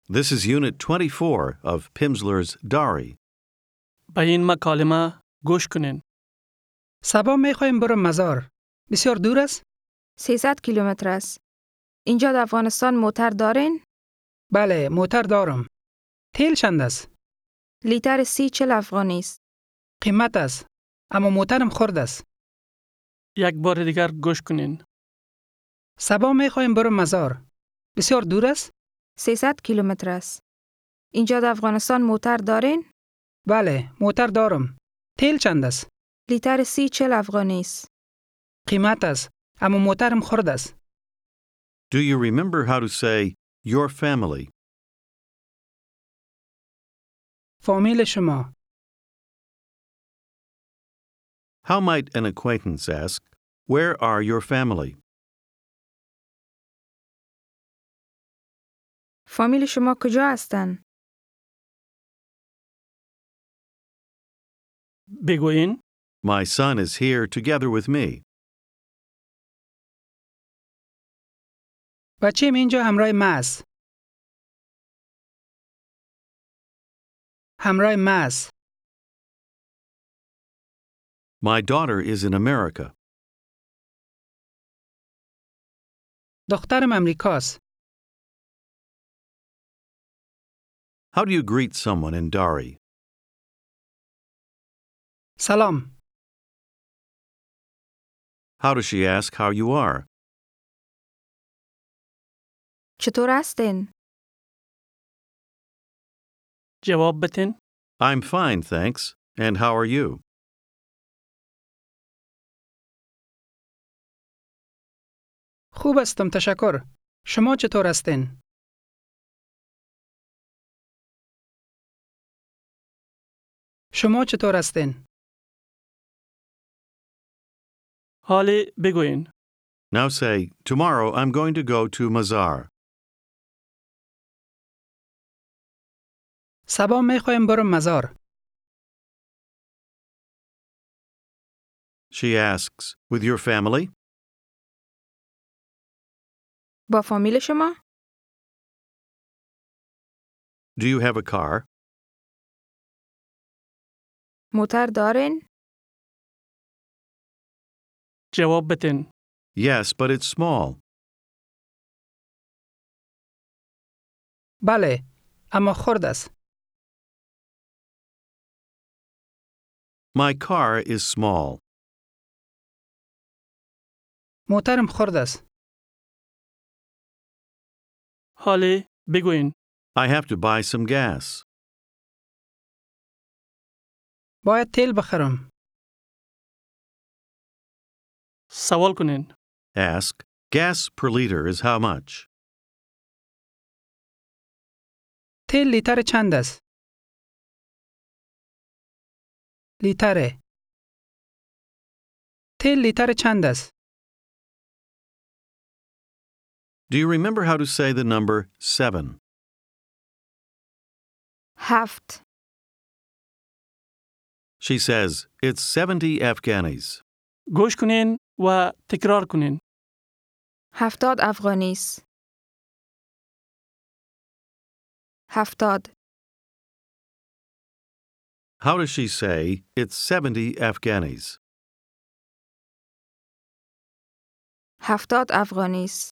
This is Unit 24 of Pimsleur's Dari. به این مکالمه گوش کنین. صبا میخوایم برم مزار. بسیار دور است؟ 300 کیلومتر است. اینجا در افغانستان موتر دارین؟ بله، موتر دارم. تیل چند است؟ لیتر 30-40 افغانی است. قیمت است. اما موترم خرد است. یک بار دیگر گوش کنین. صبا میخوایم برم مزار. بسیار دور است؟ 300 کیلومتر است. اینجا در افغانستان موتر دارین؟ بله، موتر دارم. تیل چند است؟ لیتر 30-40 افغانی است. قیمت است. اما موترم خرد است. Do you remember how to say your family? فامیل شما. How might an acquaintance ask, where are your family? فامیل شما کجا هستن؟ بگوین My son is here together with me. بچه‌م اینجا همراه ما است. همراه ما است. My daughter is in America. دخترم امریکاست. How do you greet someone in Dari? سلام. How does she ask how you are? چطور هستین؟ جواب بتین. I'm fine, thanks. And how are you? خوب هستم، تشکر. شما چطور هستین؟ شما چطور هستین؟ حالی بگوین. Now say, tomorrow I'm going to go to Mazar. صبا میخوایم برم مزار. She asks, with your family? با فامیل شما؟ Do you have a car? موتر دارین؟ جواب بتین. Yes, but it's small. بله، اما خرد است. My car is small. موترم خرد است. حالی بگوین. I have to buy some gas. باید تیل بخرم. سوال کنین. Ask, gas per liter is how much? تیل لیتر چند است؟ لیتره. تیل لیتر چند است؟ Do you remember how to say the number 7? 7. She says, it's 70 Afghanis. گوش کنین و تکرار کنین. 70 افغانی است. 70. How does she say, it's 70 Afghanis? 70 افغانی است.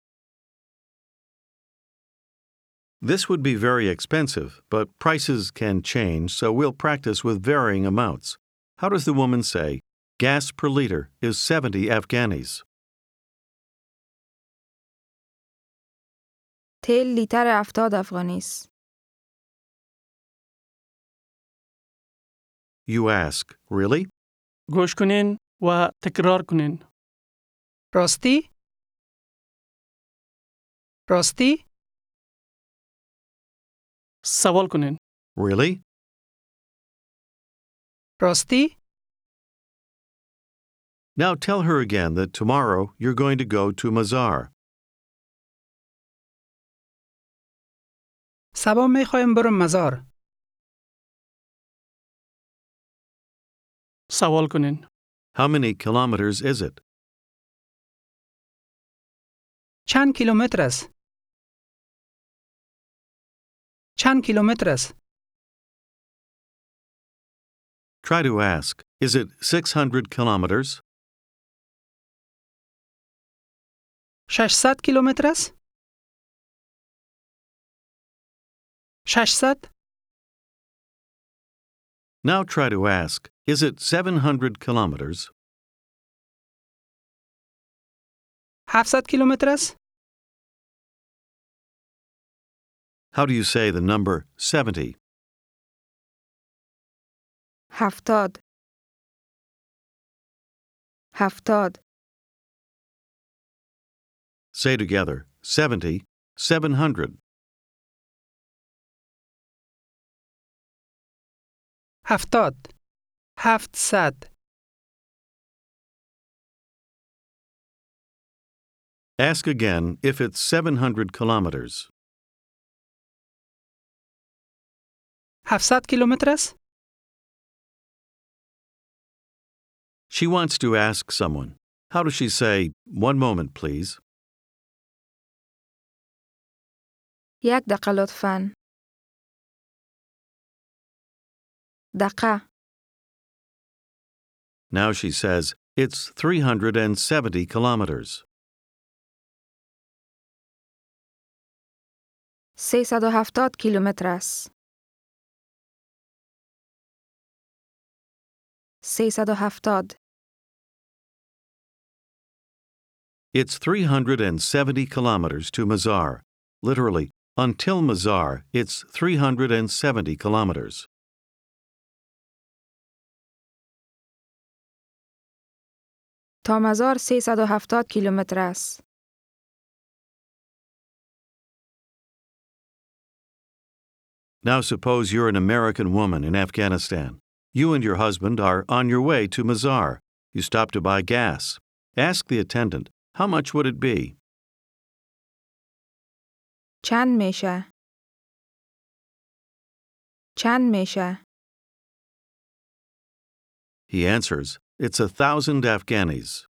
This would be very expensive, but prices can change, so we'll practice with varying amounts. How does the woman say, gas per liter is 70 Afghanis? تیل لیتر 70 افغانی است. You ask, really? گوش کنین و تکرار کنین. راستی؟ راستی؟ سوال کنین. Really? راستی؟ Now tell her again that tomorrow you're going to go to Mazar. صبا میخوایم برم مزار. سوال کنین. How many kilometers is it? چند کیلومتر است؟ چند کیلومتر است؟ Try to ask, is it 600 kilometers? 600 کیلومتر است؟ 600 Now try to ask, is it 700 kilometers? 700 کیلومتر است؟ How do you say the number 70? 70 70 Say together, 70, 700. 70 700 Ask again if it's 700 kilometers. 700 کیلومتر است؟ She wants to ask someone. How does she say, one moment, please? یک دقیقه لطفاً. دقیقه. Now she says, it's 370 kilometers. 370 کیلومتر است. 370 It's 370 kilometers to Mazar. Literally, until Mazar, it's 370 kilometers. تا مزار 370 کیلومتر است. Now suppose you're an American woman in Afghanistan. You and your husband are on your way to Mazar. You stop to buy gas. Ask the attendant, how much would it be? چند میشه؟ چند میشه؟ He answers, it's 1,000 Afghanis.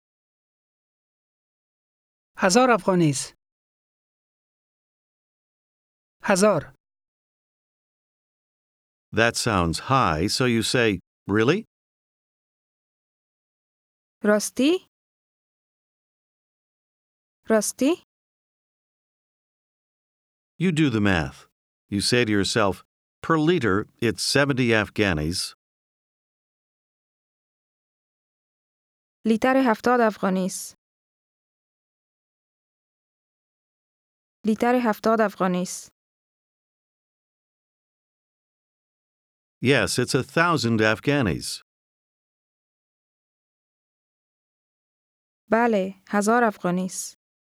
1000 افغانی است. 1000 That sounds high, so you say, really? راستی؟ راستی؟ You do the math. You say to yourself, per liter, it's 70 Afghanis. لیتر 70 افغانی است. لیتر 70 افغانی است. Yes, it's 1,000 Afghanis. بله، 1000 افغانی است.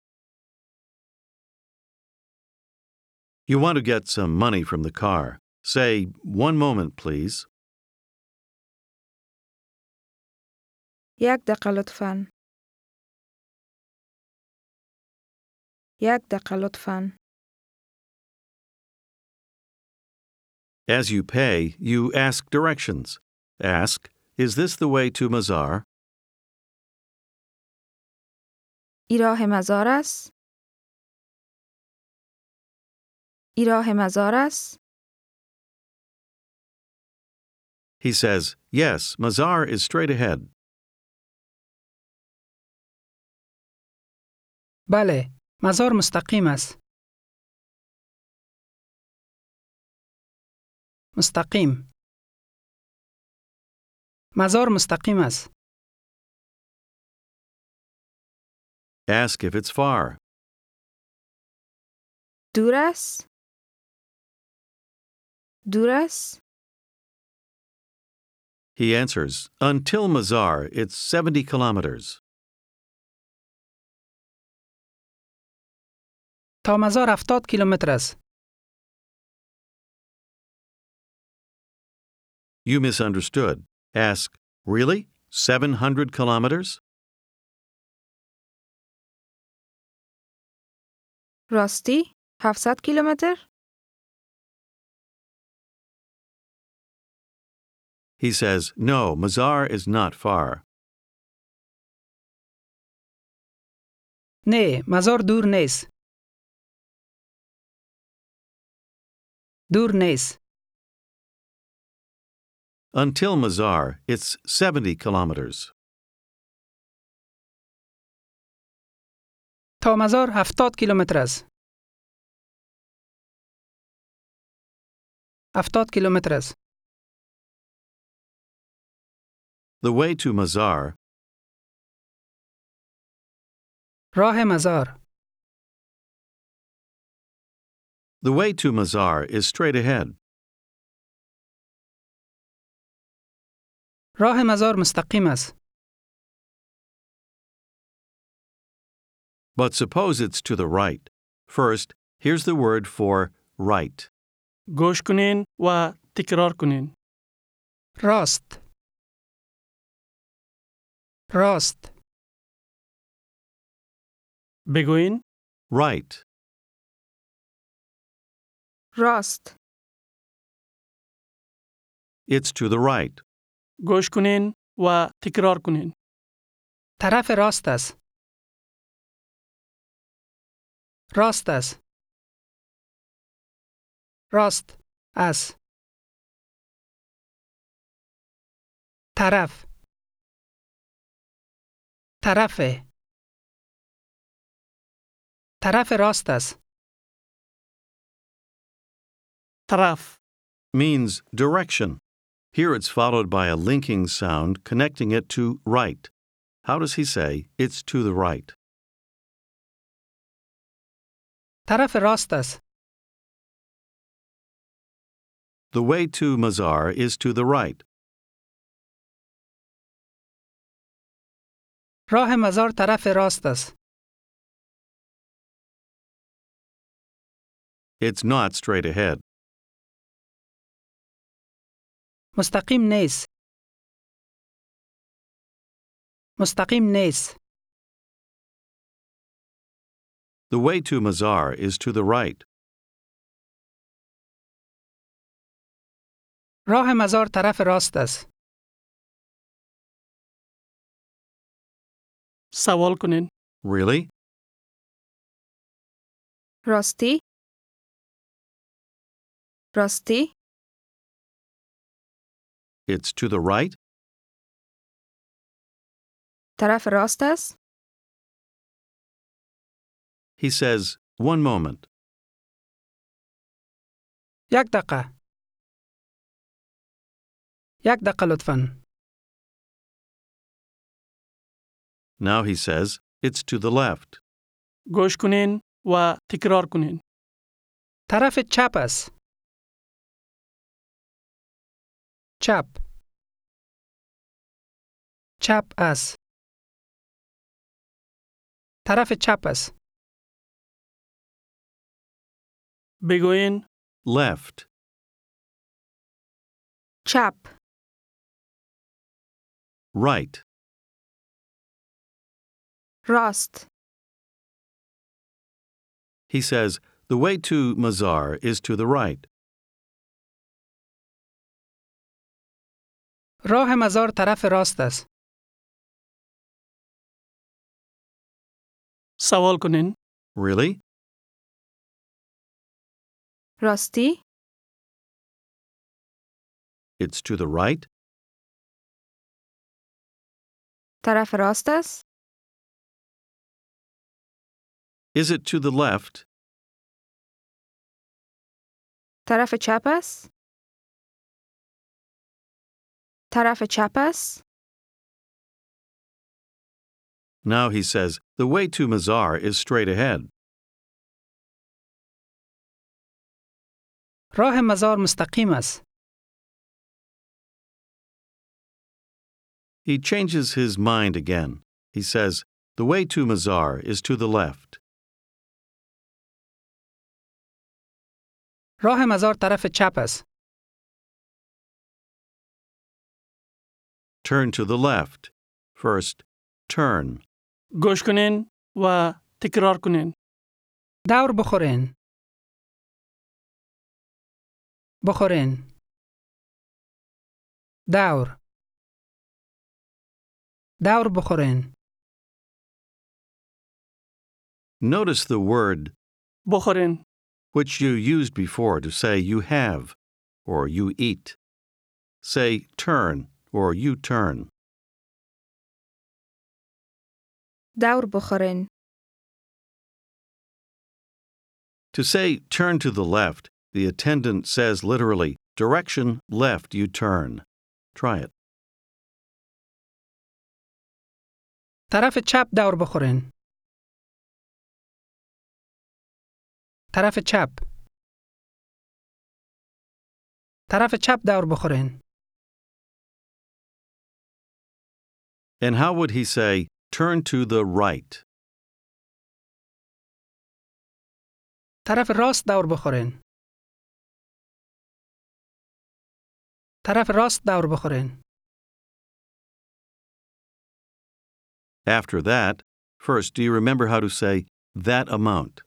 You want to get some money from the car. Say, one moment, please. یک دقیقه لطفاً. یک دقیقه لطفاً. As you pay, you ask directions. Ask, is this the way to Mazar? ای راه مزار است؟ ای راه مزار است؟ He says, yes, Mazar is straight ahead. بله مزار مستقیم است. مستقیم مزار مستقیم است. Ask if it's far. دور است؟ دور است؟ He answers, until Mazar, it's 70 kilometers. تا مزار 70 کیلومتر است. You misunderstood. Ask, really? 700 kilometers? راستی؟ 700 کیلومتر؟ He says, no, Mazar is not far. نه مزار دور نیست. دور نیست. Until Mazar, it's 70 kilometers. تا مزار 70 کیلومتر است. 70 کیلومتر است. The way to Mazar, راه مزار. the way to Mazar is straight ahead. راه مزار مستقیم است. But suppose it's to the right. First, here's the word for right. گوش کنین و تکرار کنین. راست. راست. بگوین Right. راست. It's to the right. گوش کنین و تکرار کنین. طرف راست است. راست است. راست است. طرف. طرفه. طرف راست است. طرف. Means direction. Here it's followed by a linking sound connecting it to right. How does he say it's to the right? طرف راست است. The way to Mazar is to the right. راه مزار طرف راست است. It's not straight ahead. مستقیم نیست. مستقیم نیست. The way to Mazar is to the right. راه مزار طرف راست است. سوال کنین. Really? راستی. راستی. It's to the right? طرف راست است. He says, one moment. یک دقیقه. یک دقیقه لطفاً. Now he says, it's to the left. گوش کنین و تکرار کنین. طرف چپ است. چپ. چپ است. طرف چپ است. بگوین Left. چپ. Right. راست. He says, the way to Mazar is to the right. راه مزار طرف راست است. سوال کنین. Really? راستی. It's to the right? طرف راست است. Is it to the left? طرف چپ است. طرف چپ است. Now he says, the way to Mazar is straight ahead. راه مزار مستقیم است. He changes his mind again. He says, the way to Mazar is to the left. راه مزار طرف چپ است. Turn to the left. First, turn. گوش کنین و تکرار کنین. دور بخورین. بخورین. دور. دور بخورین. Notice the word بخورین. which you used before to say you have or you eat. Say turn or you turn. دور بخورین. To say turn to the left, the attendant says literally, direction left you turn. Try it. طرف چپ دور بخورین. طرف چپ. طرف چپ دور بخورین. And how would he say, turn to the right? طرف راست دور بخورین. طرف راست دور بخورین. After that, first, do you remember how to say that amount?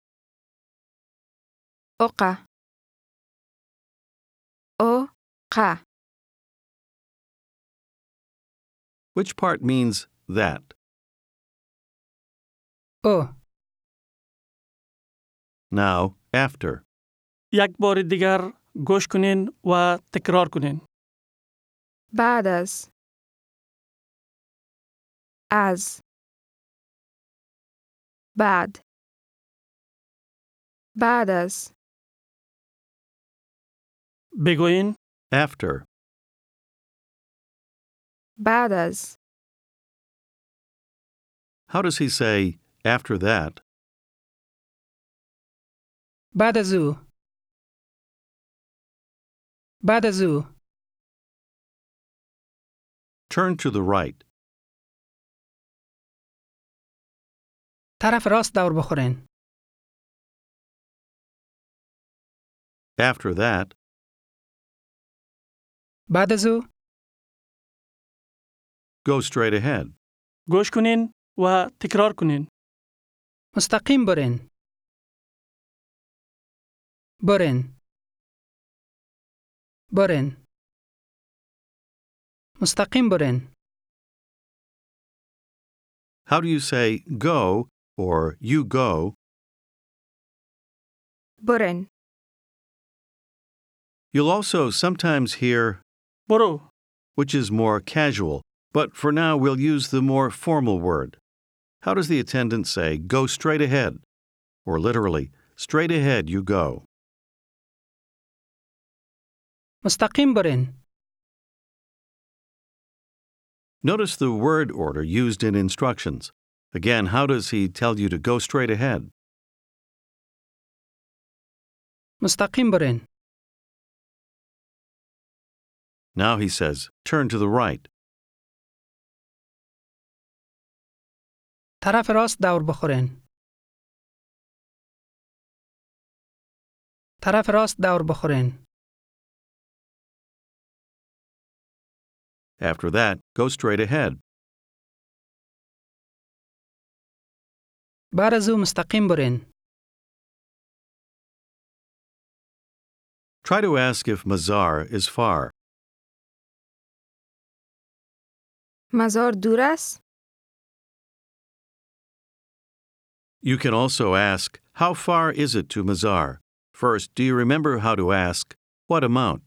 اوقا. اوقا. Which part means that? او. Now, after. یک بار دیگر گوش کنین و تکرار کنین. بعد از بعد از بگوین After. بعد از How does he say, after that? بعد از او. بعد از او. Turn to the right. طرف راست دور بخورین. After that, بعد از او. go straight ahead. گوش کنین و تکرار کنین. مستقیم برین. برین. برین. مستقیم برین. How do you say go or you go? برن. You'll also sometimes hear, برو. which is more casual, but for now we'll use the more formal word. How does the attendant say, go straight ahead? Or literally, straight ahead you go. مستقیم برین. Notice the word order used in instructions. Again, how does he tell you to go straight ahead? مستقیم برین. Now he says, turn to the right. طرف راست دور بخورین. طرف راست دور بخورین. After that, go straight ahead. بعد از او مستقیم برین. Try to ask if Mazar is far. مزار دور است؟ You can also ask, how far is it to Mazar? First, do you remember how to ask, what amount?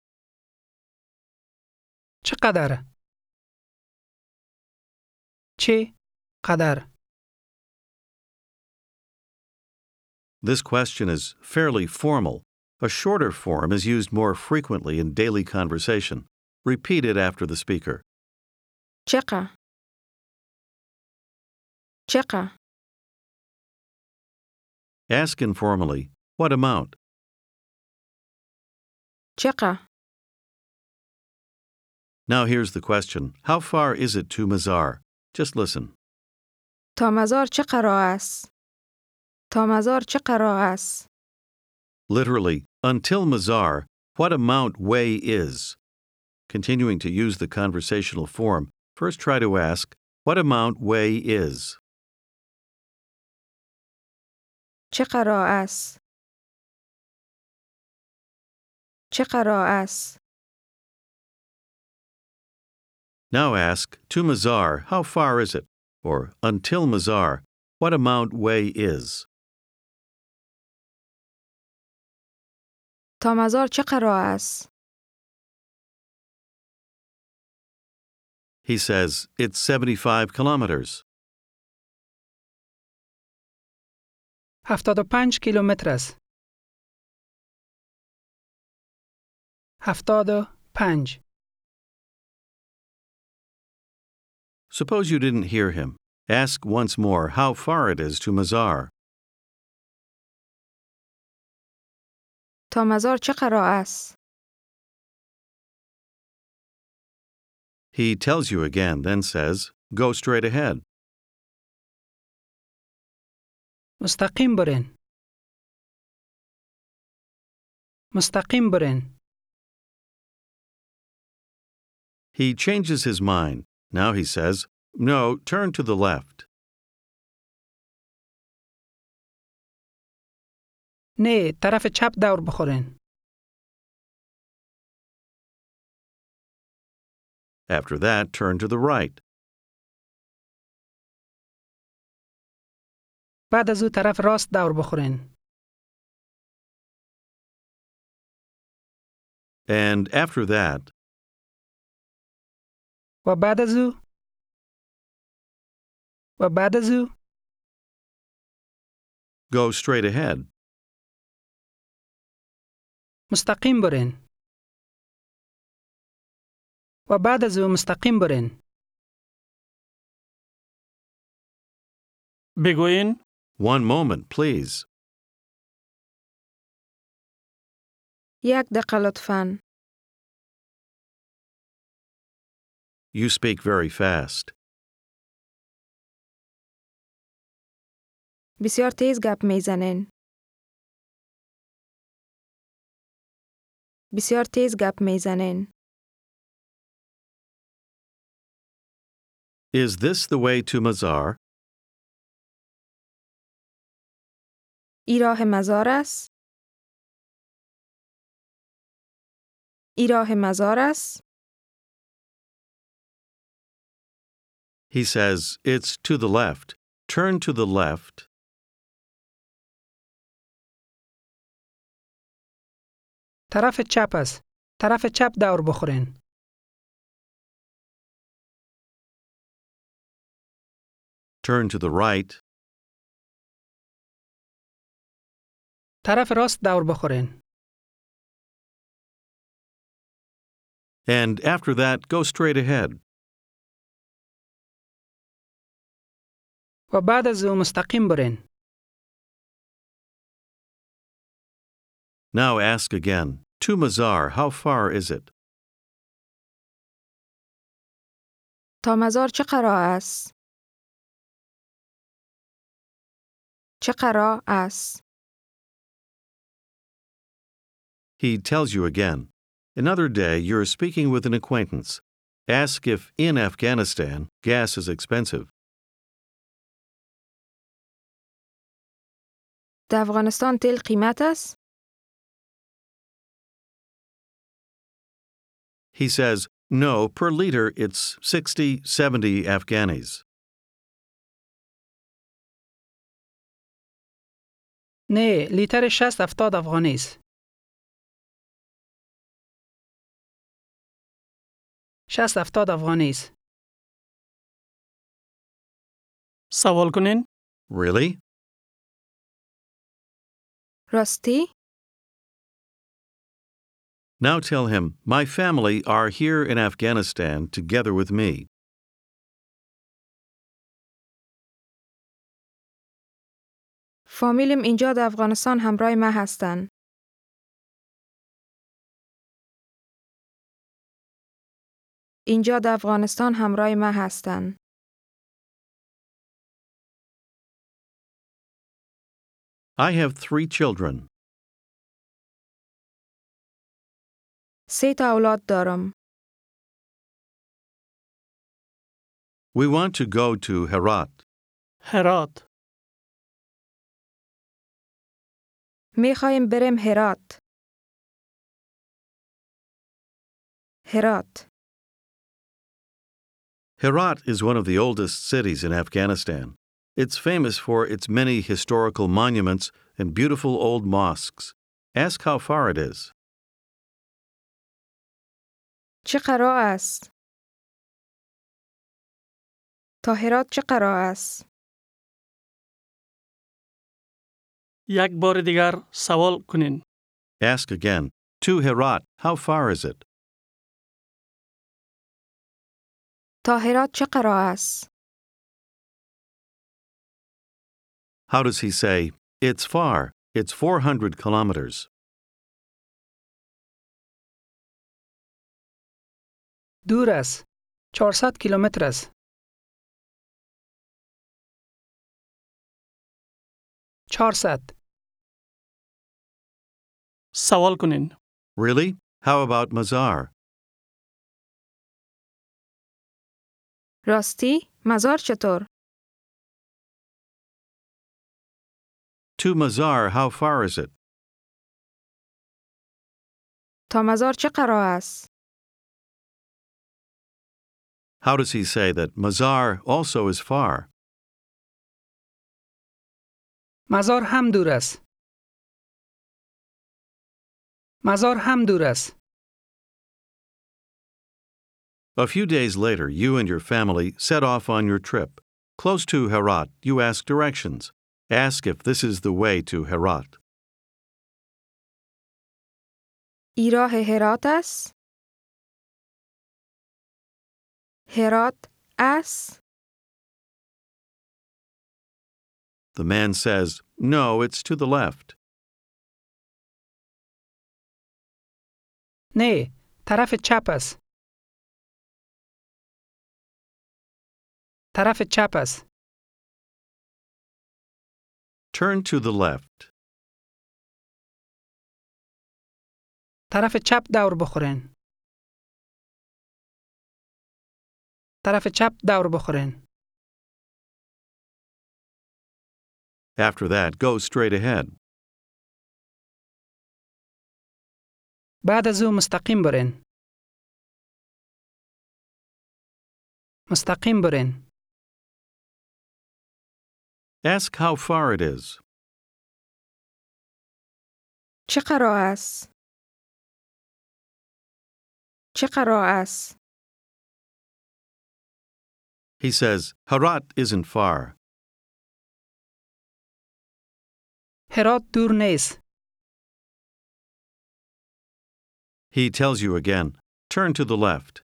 چقدر؟ چه قدر؟ This question is fairly formal. A shorter form is used more frequently in daily conversation. Repeat it after the speaker. چقدر؟ چقدر؟ Ask informally, what amount? چقدر؟ Now here's the question. How far is it to Mazar? Just listen. تا مزار چقدر راه است؟ تا مزار چقدر راه است؟ Literally, until Mazar, what amount way is? Continuing to use the conversational form, first try to ask, what amount way is? چقدر راه است؟ چقدر راه است؟ Now ask, to Mazar, how far is it? Or, until Mazar, what amount way is? تا مزار چقدر راه است؟ He says, it's 75 kilometers. 75 کیلومتر است. 75. Suppose you didn't hear him. Ask once more how far it is to Mazar. تا مزار چقدر راه است؟ He tells you again, then says, go straight ahead. مستقیم برین. مستقیم برین. He changes his mind. Now he says, no, turn to the left. نه، طرف چپ دور بخورین. After that, turn to the right. بعد از او طرف راست دور بخورین. And after that, و بعد از او و بعد از او go straight ahead. مستقیم برین. و بعد از او مستقیم برین. بگوین One moment, please. یک دقیقه لطفاً. You speak very fast. بسیار تیز گپ میزنین. بسیار تیز گپ میزنین. Is this the way to Mazar? ای راه مزار است؟ ای راه مزار است؟ He says, it's to the left. Turn to the left. طرف چپ است. طرف چپ دور بخورین. Turn to the right. طرف راست دور بخورین. And after that, go straight ahead. و بعد از او مستقیم برین. Now ask again. To Mazar, how far is it? تا مزار چقدر راه است؟ چقدر راه است؟ He tells you again. Another day, you're speaking with an acquaintance. Ask if in Afghanistan, gas is expensive. در افغانستان تیل قیمت است؟ He says, no, per liter it's 60, 70 Afghanis. نه، لیتر 60-70 افغانی است. 60-70 افغانی است. سوال کنین Really? راستی؟ Now tell him, my family are here in Afghanistan together with me. فامیلم اینجا در افغانستان همراه ما هستند. اینجا در افغانستان همراه ما هستند. I have 3 children. 3 تا اولاد دارم. We want to go to Herat. هرات میخوایم بریم هرات. هرات. Herat is one of the oldest cities in Afghanistan. It's famous for its many historical monuments and beautiful old mosques. Ask how far it is. چه قرار است؟ طاهرات چه قرار است؟ یک بار دیگر سوال کنین. Ask again. To Herat, how far is it? طاهرات چه قرار است؟ How does he say, it's far, it's 400 kilometers? دور است. 400 کیلومتر است. 400. سوال کنین. Really? How about Mazar? راستی؟ مزار چطور؟ To Mazar, how far is it? تا مزار چه قرار است؟ How does he say that Mazar also is far? مزار هم دور است. مزار هم دور است. A few days later, you and your family set off on your trip. Close to Herat, you ask directions. Ask if this is the way to Herat. ای راه هرات است؟ هرات است؟ The man says, no, it's to the left. نه، طرف چپ است. طرف چپ است. Turn to the left. طرف چپ دور بخورین. طرف چپ دور بخورین. After that, go straight ahead. بعد از او مستقیم برین. مستقیم برین. Ask how far it is. چه قرار است؟ چه قرار است؟ He says, Herat isn't far. هرات دور نیست. He tells you again, turn to the left.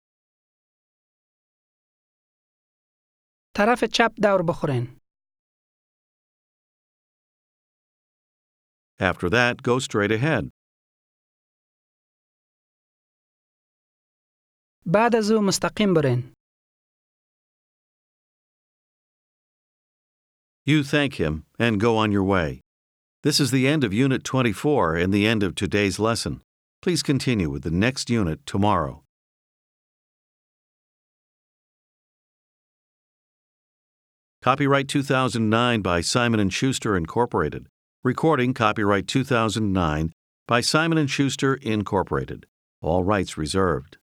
طرف چپ دور بخورین. After that, go straight ahead. بعد از او مستقیم برین. You thank him and go on your way. This is the end of Unit 24 and the end of today's lesson. Please continue with the next unit tomorrow. Copyright 2009 by Simon & Schuster, Incorporated. Recording copyright 2009 by Simon & Schuster, Incorporated. All rights reserved.